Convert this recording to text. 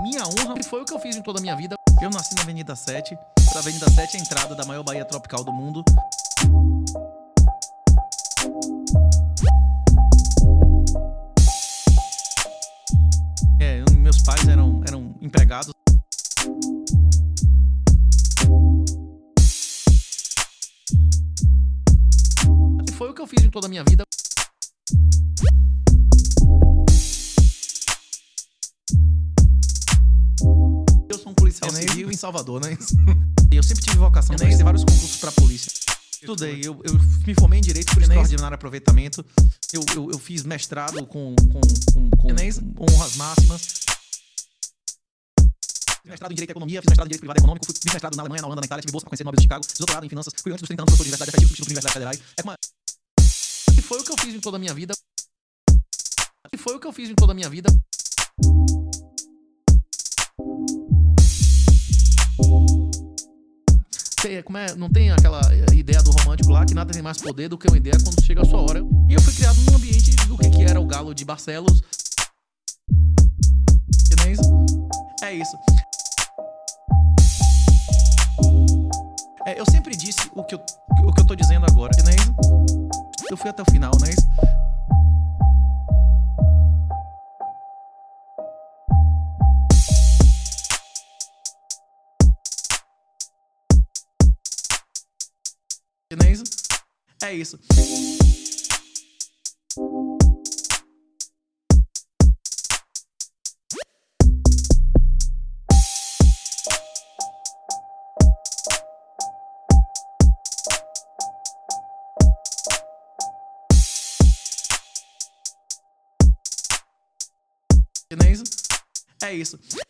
minha honra, foi o que eu fiz em toda a minha vida. Eu nasci na Avenida 7. A Avenida 7 é a entrada da maior baía tropical do mundo. Meus pais eram empregados. E foi o que eu fiz em toda a minha vida. Eu sou um policial civil em Salvador, né? E eu sempre tive vocação de fazer vários concursos pra polícia. Estudei, eu me formei em Direito por extraordinário aproveitamento. Eu fiz mestrado com honras máximas. Fiz mestrado em Direito e Economia, fiz mestrado em Direito Privado e Econômico, fiz mestrado na Alemanha, na Holanda, na Itália, tive bolsa pra conhecer Nobel de Chicago, doutorado em Finanças, fui antes dos 30 anos professor de Universidade efetivo, Instituto de Universidades Federais. E foi o que eu fiz em toda a minha vida. E foi o que eu fiz em toda a minha vida. Não tem aquela ideia do romântico lá que nada tem mais poder do que uma ideia quando chega a sua hora. E eu fui criado num ambiente do que era o Galo de Barcelos. É isso. Eu sempre disse o que eu tô dizendo agora. Eu fui até o final, não é isso? É isso. É isso.